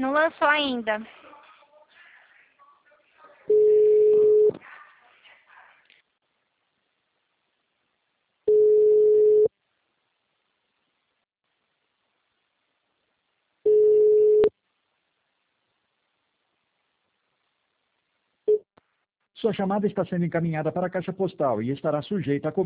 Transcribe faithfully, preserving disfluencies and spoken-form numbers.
Não lançou ainda. Sua chamada está sendo encaminhada para a caixa postal e estará sujeita a